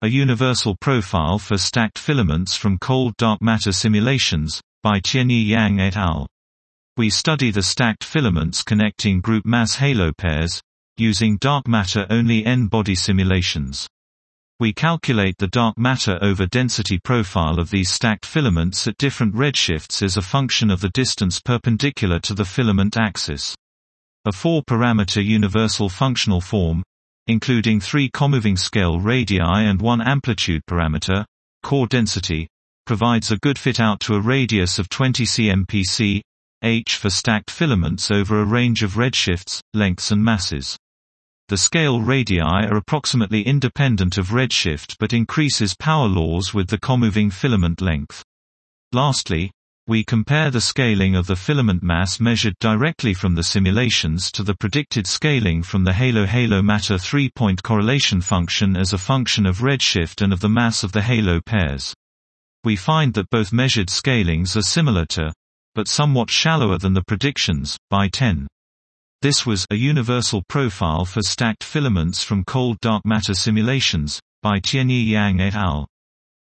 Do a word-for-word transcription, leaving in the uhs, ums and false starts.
A Universal Profile for Stacked Filaments from Cold Dark Matter Simulations, by Tianyi Yang et al. We study the stacked filaments connecting group mass halo pairs, using dark matter-only n-body simulations. We calculate the dark matter over density profile of these stacked filaments at different redshifts as a function of the distance perpendicular to the filament axis. A four-parameter universal functional form, including three comoving scale radii and one amplitude parameter, core density, provides a good fit out to a radius of twenty centimeters, h for stacked filaments over a range of redshifts, lengths and masses. The scale radii are approximately independent of redshift but increases power laws with the comoving filament length. Lastly, we compare the scaling of the filament mass measured directly from the simulations to the predicted scaling from the halo-halo matter three-point correlation function as a function of redshift and of the mass of the halo pairs. We find that both measured scalings are similar to, but somewhat shallower than the predictions, by ten. This was A Universal Profile for Stacked Filaments from Cold Dark Matter Simulations, by Tianyi Yang et al.